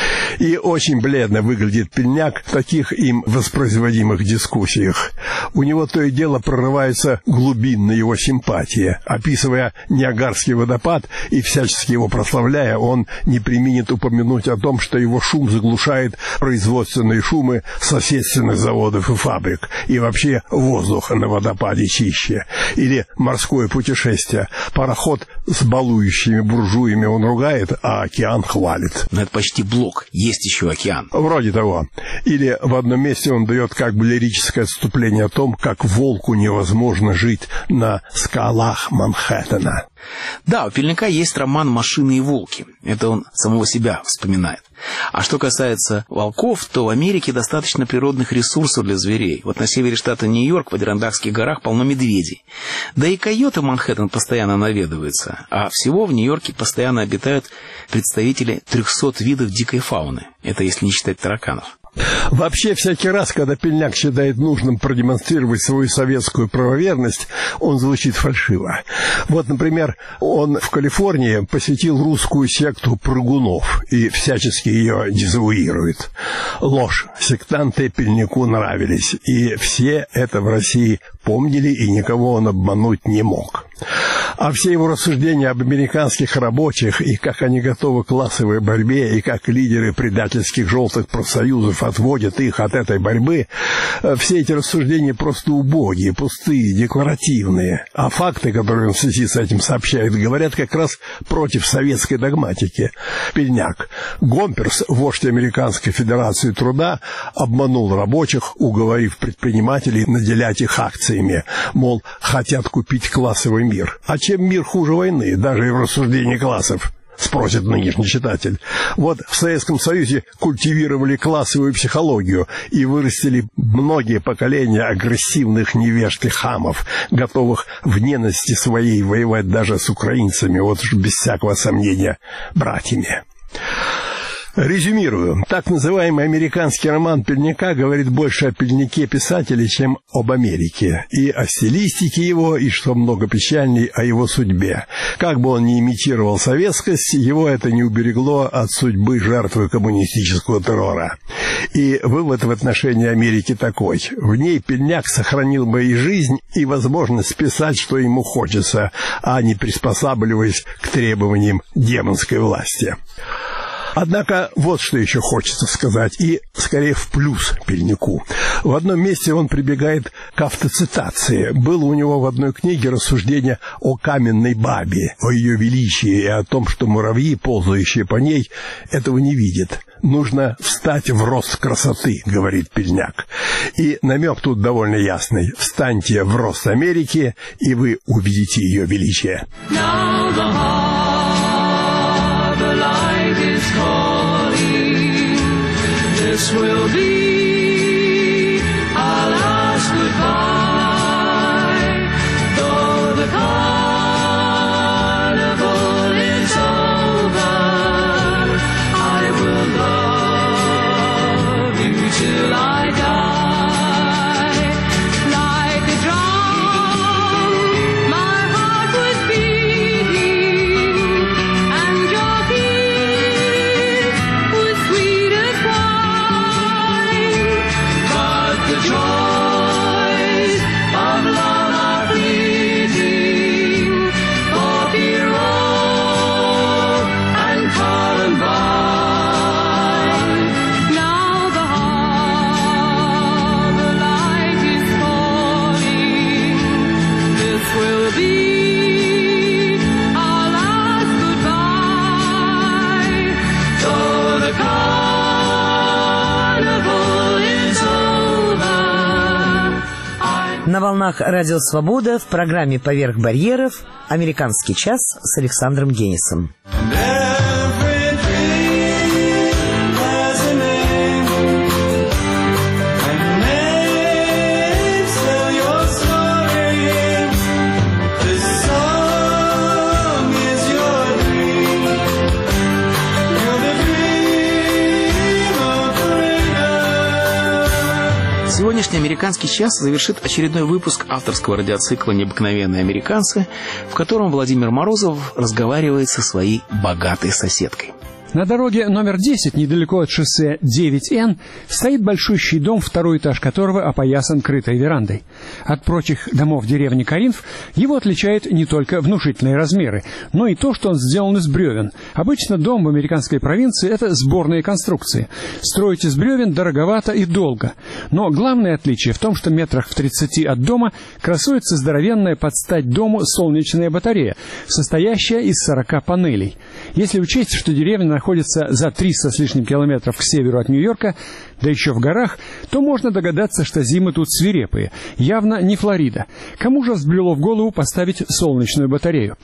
И очень бледно выглядит Пельняк в таких им воспроизводимых дискуссиях. У него то и дело прорывается глубинная его симпатия. Описывая Ниагарский водопад и всячески его прославляя, он не преминет упомянуть о том, что его шум заглушает производственные шумы соседственных заводов и фабрик, и вообще воздух на водопаде чище. Или морское путешествие. Пароход с балующими буржуями он ругает, а океан хвалит. Но это почти Блок. Есть еще океан. Вроде того. Или в одном месте он дает как бы лирическое отступление о том, как волку невозможно жить на скалах Манхэттена. Да, у Пельника есть роман «Машины и волки». Это он самого себя вспоминает. А что касается волков, то в Америке достаточно природных ресурсов для зверей. Вот на севере штата Нью-Йорк, в Адирондакских горах, полно медведей. Да и койоты в Манхэттен постоянно наведываются. А всего в Нью-Йорке постоянно обитают представители 300 видов дикой фауны. Это если не считать тараканов. Вообще, всякий раз, когда Пельняк считает нужным продемонстрировать свою советскую правоверность, он звучит фальшиво. Вот, например, он в Калифорнии посетил русскую секту прыгунов и всячески ее дезавуирует. Ложь. Сектанты Пельняку нравились, и все это в России помнили, и никого он обмануть не мог. А все его рассуждения об американских рабочих, и как они готовы к классовой борьбе, и как лидеры предательских желтых профсоюзов отводят их от этой борьбы, все эти рассуждения просто убогие, пустые, декларативные. А факты, которые он в связи с этим сообщает, говорят как раз против советской догматики. Пельняк. Гомперс, вождь Американской Федерации Труда, обманул рабочих, уговорив предпринимателей наделять их акциями. Мол, хотят купить классовый мир. А чем мир хуже войны, даже и в рассуждении классов? Спросит нынешний читатель. Вот в Советском Союзе культивировали классовую психологию и вырастили многие поколения агрессивных невежд и хамов, готовых в ненависти своей воевать даже с украинцами, вот уж без всякого сомнения, братьями. Резюмирую. Так называемый американский роман Пельника говорит больше о Пельнике писателя, чем об Америке. И о стилистике его, и, что много печальней, о его судьбе. Как бы он ни имитировал советскость, его это не уберегло от судьбы жертвы коммунистического террора. И вывод в отношении Америки такой. В ней Пельняк сохранил бы и жизнь, и возможность писать, что ему хочется, а не приспосабливаясь к требованиям демонской власти. Однако вот что еще хочется сказать, и скорее в плюс Пельнику. В одном месте он прибегает к автоцитации. Было у него в одной книге рассуждение о каменной бабе, о ее величии и о том, что муравьи, ползающие по ней, этого не видят. Нужно встать в рост красоты, говорит Пельняк. И намек тут довольно ясный. Встаньте в рост Америки, и вы увидите ее величие. This will be our last goodbye. Though the carnival is over, I will love you till I die. Like a drum, my heart was beating, and your kiss was sweet as pie. волнах Радио Свобода в программе «Поверх барьеров» «Американский час» с Александром Генисом. Сегодняшний «Американский час» завершит очередной выпуск авторского радиоцикла «Необыкновенные американцы», в котором Владимир Морозов разговаривает со своей богатой соседкой. На дороге номер 10, недалеко от шоссе 9Н, стоит большущий дом, второй этаж которого опоясан крытой верандой. От прочих домов деревни Коринф его отличает не только внушительные размеры, но и то, что он сделан из бревен. Обычно дом в американской провинции – это сборные конструкции. Строить из бревен дороговато и долго. Но главное отличие в том, что метрах в 30 от дома красуется здоровенная под стать дому солнечная батарея, состоящая из 40 панелей. Если учесть, что деревня находится за 300 с лишним километров к северу от Нью-Йорка, да еще в горах, то можно догадаться, что зимы тут свирепые. Явно не Флорида. Кому же взбрело в голову поставить солнечную батарею?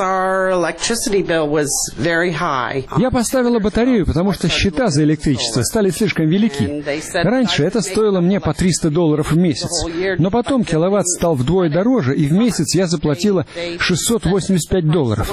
Я поставила батарею, потому что счета за электричество стали слишком велики. Раньше это стоило мне по $300 в месяц. Но потом киловатт стал вдвое дороже, и в месяц я заплатила $685.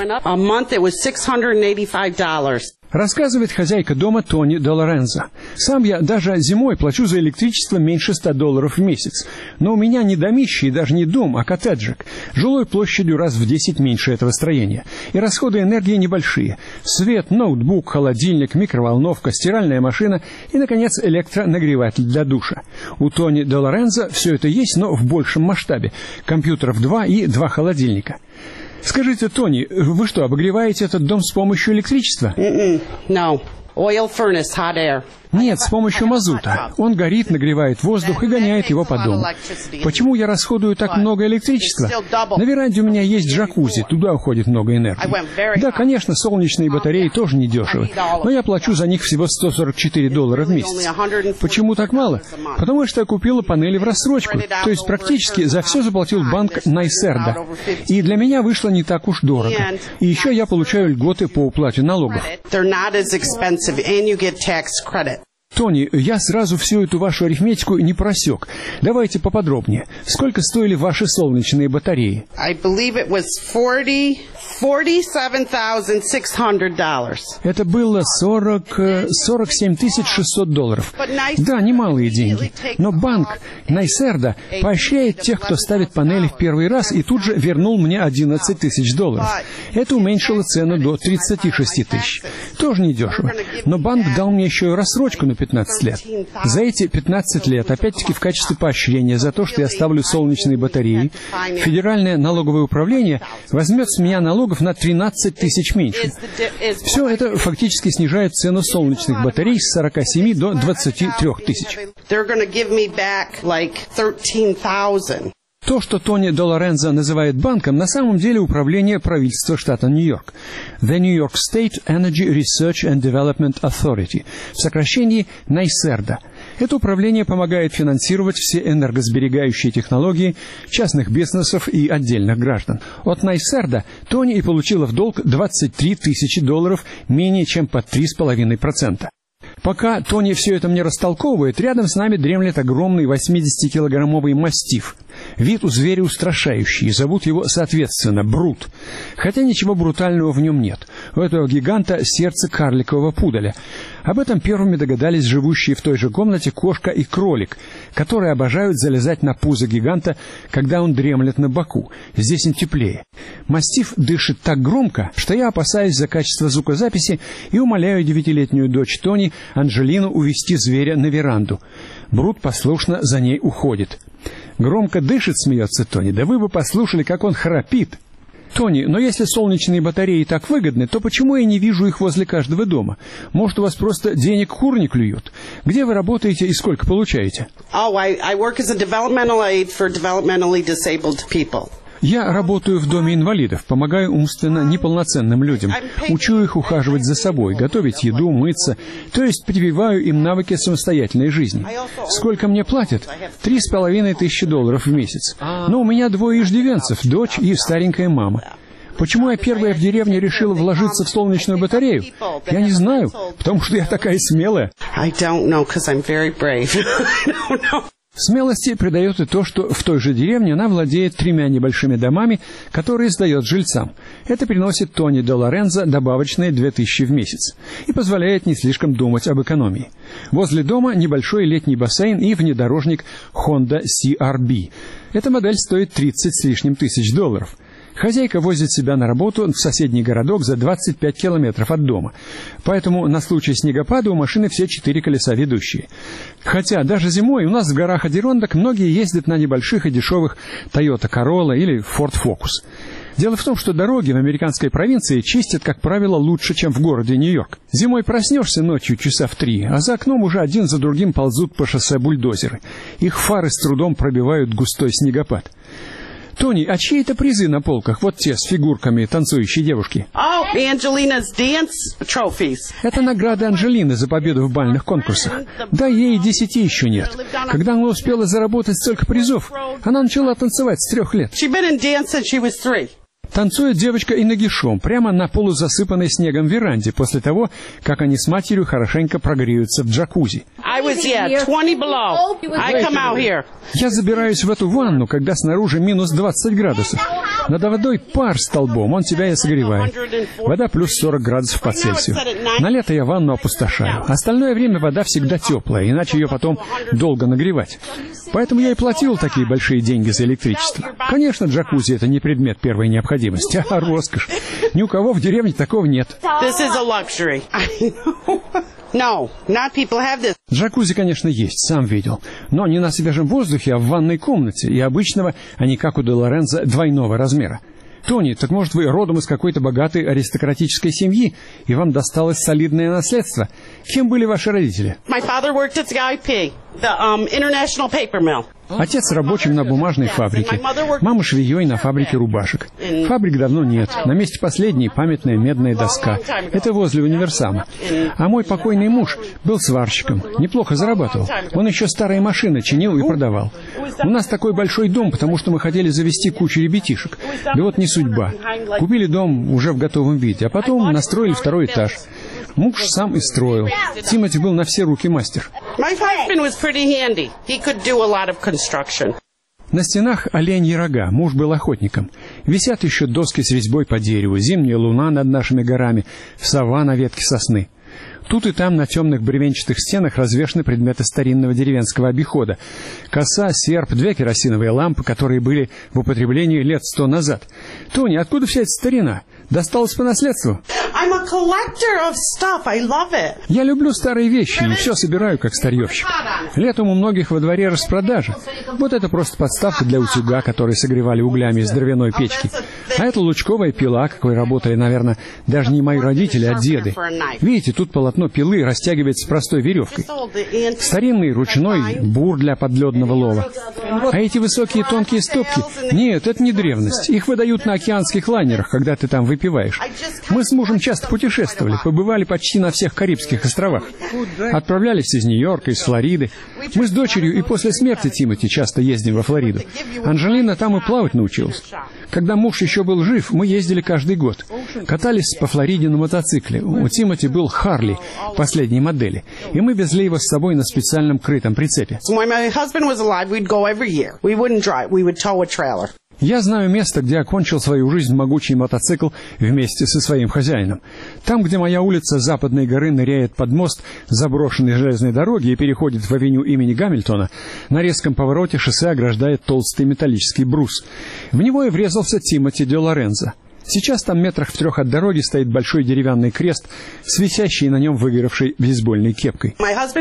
Рассказывает хозяйка дома Тони Де Лорензо. Сам я даже зимой плачу за электричество меньше $100 в месяц. Но у меня не домище и даже не дом, а коттеджик. Жилой площадью раз в 10 меньше этого строения. И расходы энергии небольшие. Свет, ноутбук, холодильник, микроволновка, стиральная машина и, наконец, электронагреватель для душа. У Тони Де Лорензо все это есть, но в большем масштабе. Компьютеров 2 и 2 холодильника. Скажите, Тони, вы что, обогреваете этот дом с помощью электричества? No. Oil furnace, hot air. Нет, с помощью мазута. Он горит, нагревает воздух и гоняет его по дому. Почему я расходую так много электричества? На веранде у меня есть джакузи, туда уходит много энергии. Да, конечно, солнечные батареи тоже недешевы, но я плачу за них всего $144 в месяц. Почему так мало? Потому что я купила панели в рассрочку, то есть практически за все заплатил банк Найсерда. И для меня вышло не так уж дорого. И еще я получаю льготы по уплате налогов. Тони, я сразу всю эту вашу арифметику не просек. Давайте поподробнее. Сколько стоили ваши солнечные батареи? $47,600. Это было $47 600. Да, немалые деньги. Но банк Найсерда поощряет тех, кто ставит панели в первый раз, и тут же вернул мне $11 000. Это уменьшило цену до 36 тысяч. Тоже недешево. Но банк дал мне еще и рассрочку на 15 лет. За эти 15 лет, опять-таки в качестве поощрения за то, что я ставлю солнечные батареи, Федеральное налоговое управление возьмет с меня налогов на 13 тысяч меньше. Все это фактически снижает цену солнечных батарей с 47 до 23 тысяч. То, что Тони Де Лорензо называет банком, на самом деле управление правительства штата Нью-Йорк. The New York State Energy Research and Development Authority, в сокращении Найсерда. Это управление помогает финансировать все энергосберегающие технологии частных бизнесов и отдельных граждан. От Найсерда Тони и получила в долг $23 000, менее чем под 3,5%. Пока Тони все это мне растолковывает, рядом с нами дремлет огромный 80-килограммовый мастиф. Вид у зверя устрашающий, зовут его, соответственно, Брут. Хотя ничего брутального в нем нет. У этого гиганта сердце карликового пуделя. Об этом первыми догадались живущие в той же комнате кошка и кролик, которые обожают залезать на пузо гиганта, когда он дремлет на боку. Здесь им теплее. Мастиф дышит так громко, что я опасаюсь за качество звукозаписи и умоляю 9-летнюю дочь Тони, Анжелину, увести зверя на веранду. Брут послушно за ней уходит. «Громко дышит», — смеется Тони. «Да вы бы послушали, как он храпит». «Тони, но если солнечные батареи так выгодны, то почему я не вижу их возле каждого дома? Может, у вас просто денег кур не клюют? Где вы работаете и сколько получаете?» Я работаю в доме инвалидов, помогаю умственно неполноценным людям, учу их ухаживать за собой, готовить еду, мыться, то есть прививаю им навыки самостоятельной жизни. Сколько мне платят? $3,500 в месяц. Но у меня 2 иждивенцев, дочь и старенькая мама. Почему я первая в деревне решила вложиться в солнечную батарею? Я не знаю, потому что я такая смелая. Смелости придает и то, что в той же деревне она владеет 3 небольшими домами, которые сдает жильцам. Это приносит Тони де Лорензо добавочные 2000 в месяц и позволяет не слишком думать об экономии. Возле дома небольшой летний бассейн и внедорожник Honda CR-V. Эта модель стоит 30 с лишним тысяч долларов. Хозяйка возит себя на работу в соседний городок за 25 километров от дома. Поэтому на случай снегопада у машины все 4 колеса ведущие. Хотя даже зимой у нас в горах Адирондок многие ездят на небольших и дешевых Toyota Corolla или Ford Focus. Дело в том, что дороги в американской провинции чистят, как правило, лучше, чем в городе Нью-Йорк. Зимой проснешься ночью часа в 3, а за окном уже один за другим ползут по шоссе бульдозеры. Их фары с трудом пробивают густой снегопад. Тони, а чьи это призы на полках? Вот те с фигурками танцующей девушки. Это награды Анджелины за победу в бальных конкурсах. Да, ей 10 еще нет. Когда она успела заработать столько призов, она начала танцевать с 3 лет. Танцует девочка и нагишом, прямо на полузасыпанной снегом веранде, после того, как они с матерью хорошенько прогреются в джакузи. Я забираюсь в эту ванну, когда снаружи минус 20 градусов. Над водой пар столбом, он тебя и согревает. Вода плюс 40 градусов по Цельсию. На лето я ванну опустошаю. Остальное время вода всегда теплая, иначе ее потом долго нагревать. Поэтому я и платил такие большие деньги за электричество. Конечно, джакузи — это не предмет первой необходимости, а роскошь. Ни у кого в деревне такого нет. Джакузи, конечно, есть, сам видел. Но не на свежем воздухе, а в ванной комнате. И обычного, а не как у де Лорензо, двойного размера. Тони, так может вы родом из какой-то богатой аристократической семьи, и вам досталось солидное наследство? Кем были ваши родители? Отец рабочим на бумажной фабрике. Мама швеей на фабрике рубашек. Фабрик давно нет. На месте последней памятная медная доска. Это возле универсама. А мой покойный муж был сварщиком. Неплохо зарабатывал. Он еще старые машины чинил и продавал. У нас такой большой дом, потому что мы хотели завести кучу ребятишек. Да вот не судьба. Купили дом уже в готовом виде, а потом настроили 2-й этаж. Муж сам и строил. Тимоти был на все руки мастер. На стенах оленьи рога. Муж был охотником. Висят еще доски с резьбой по дереву. Зимняя луна над нашими горами. Сова на ветке сосны. Тут и там на темных бревенчатых стенах развешаны предметы старинного деревенского обихода. Коса, серп, 2 керосиновые лампы, которые были в употреблении лет 100 назад. Тони, откуда вся эта старина? Досталось по наследству? Я люблю старые вещи и все собираю как старьевщик. Летом у многих во дворе распродажа. Вот это просто подставка для утюга, который согревали углями из дровяной печки. А это лучковая пила, какой работали, наверное, даже не мои родители, а деды. Видите, тут полотно пилы растягивается простой веревкой. Старинный ручной бур для подледного лова. А эти высокие тонкие стопки? Нет, это не древность. Их выдают на океанских лайнерах, когда ты там выпиваешь. Мы с мужем часто путешествовали, побывали почти на всех Карибских островах. Отправлялись из Нью-Йорка, из Флориды. Мы с дочерью и после смерти Тимоти часто ездим во Флориду. Анджелина там и плавать научилась. Когда муж еще был жив, мы ездили каждый год. Катались по Флориде на мотоцикле. У Тимоти был Харли последней модели. И мы везли его с собой на специальном крытом прицепе. Я знаю место, где окончил свою жизнь могучий мотоцикл вместе со своим хозяином. Там, где моя улица Западной горы ныряет под мост заброшенной железной дороги и переходит в авеню имени Гамильтона, на резком повороте шоссе ограждает толстый металлический брус. В него и врезался Тимоти де Лорензо. Сейчас там метрах в 3 от дороги стоит большой деревянный крест с висящей на нем выгоревшей бейсбольной кепкой.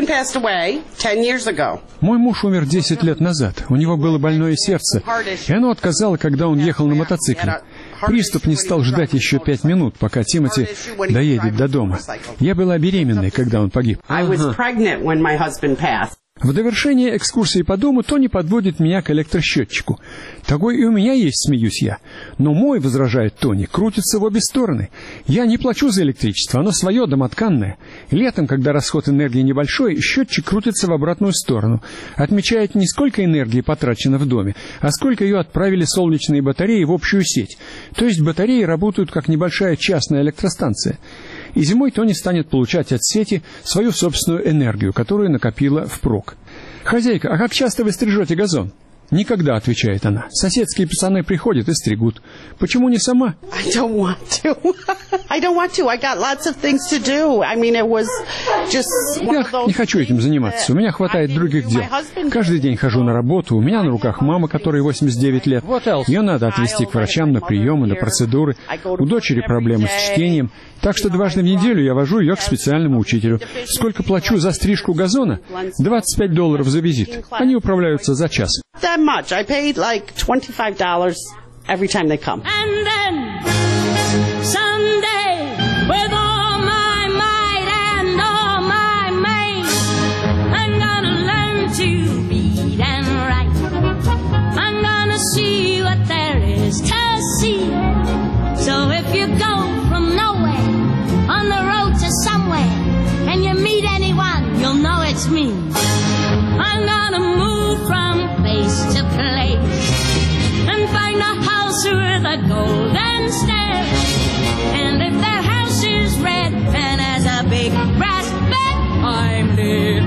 Мой муж умер 10 лет назад. У него было больное сердце, и оно отказало, когда он ехал на мотоцикле. Приступ не стал ждать еще 5 минут, пока Тимоти доедет до дома. Я была беременной, когда он погиб. В довершение экскурсии по дому Тони подводит меня к электросчетчику. «Такой и у меня есть», — смеюсь я. «Но мой, — возражает Тони, — крутится в обе стороны. Я не плачу за электричество, оно свое, домотканное. Летом, когда расход энергии небольшой, счетчик крутится в обратную сторону. Отмечает не сколько энергии потрачено в доме, а сколько ее отправили солнечные батареи в общую сеть. То есть батареи работают как небольшая частная электростанция. И зимой Тони станет получать от сети свою собственную энергию, которую накопила впрок. «Хозяйка, а как часто вы стрижете газон?» «Никогда», — отвечает она. «Соседские пацаны приходят и стригут. Почему не сама?» I don't want to. I don't want to. I got lots of things to do. I mean, it was just one of Я those не хочу этим заниматься. У меня хватает других дел. Каждый день хожу на работу. У меня на руках мама, которой 89 лет. Ее надо отвезти к врачам на приемы, на процедуры. У дочери проблемы с чтением. Так что дважды в неделю я вожу ее к специальному учителю. Сколько плачу за стрижку газона? $25 за визит. Они управляются за час. that much. I paid like $25 every time they come. And then someday, with all my might and all my main, I'm gonna learn to read and write. I'm gonna see what there is to see. So if you go from nowhere on the road to somewhere and you meet anyone, you'll know it's me. I'm gonna move from place to place and find a house with a golden stair. And if that house is red and has a big brass bed, I'm there.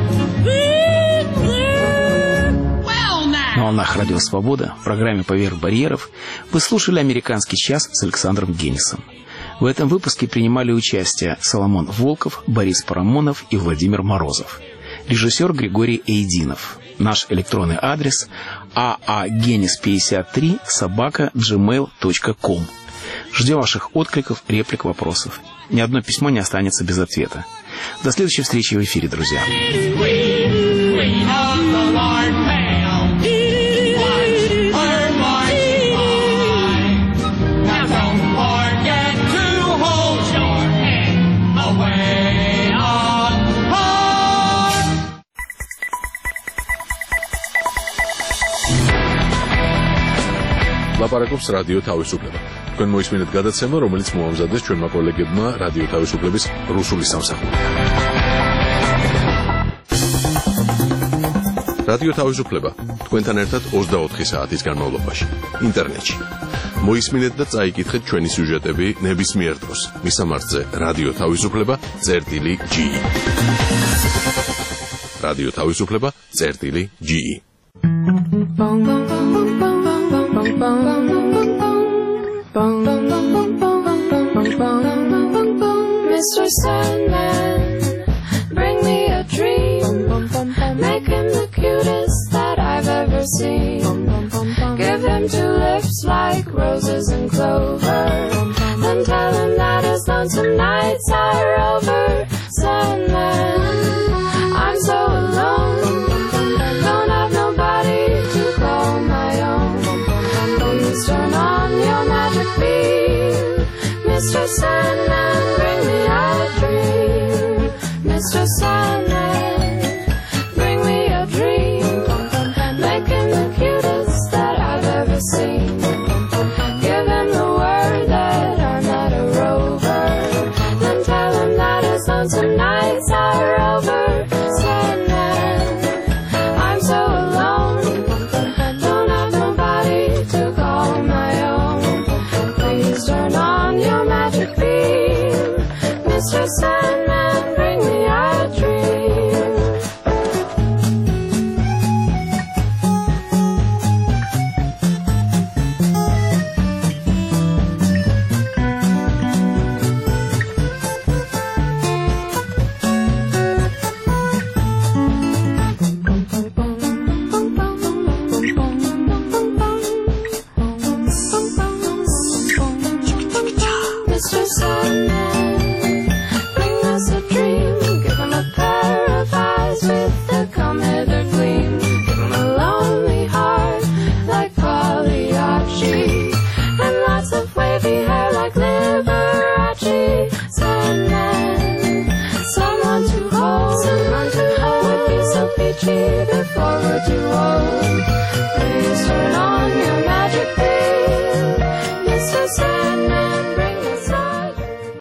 Well, now. На волнах Радио Свобода в программе «Поверх барьеров» вы слушали «Американский час» с Александром Генисом. В этом выпуске принимали участие Соломон Волков, Борис Парамонов и Владимир Морозов. Режиссер Григорий Эйдинов. Наш электронный адрес aagenis53@gmail.com. Ждем ваших откликов, реплик, вопросов. Ни одно письмо не останется без ответа. До следующей встречи в эфире, друзья. ლაპარაკობს რადიო თავისუფლება. თქვენ მოისმინეთ გადაცემა, რომელიც მოამზადეს ჩვენმა კოლეგებმა რადიო თავისუფლების რუსული სამსახური. რადიო თავისუფლება თქვენთან ერთად 24 საათის განმავლობაში ინტერნეტში. მოისმინეთ და წაიკითხეთ ჩვენი სიუჟეტები ნებისმიერ დროს. მისამართზე რადიო თავისუფლება.ge. რადიო თავისუფლება.ge. Mr. Sandman, bring me a dream. Make him the cutest that I've ever seen. Give him tulips like roses and clover. Then tell him that his lonesome nights are over. Sandman, I'm so alone. Don't have nobody to call my own. Please turn on your magic beam. Mr. Sandman, bring me a dream. Mr. Sandman, bring me a dream. Make him the cutest that I've ever seen. Give him the word that I'm not a rover. Then tell him that his lonesome nights are over. Sandman, I'm so alone. Don't have nobody to call my own. Please turn on your magic beam. Mr. Sandman, bring me a dream. Mr. Sandman, bring us you're too old. Please turn on your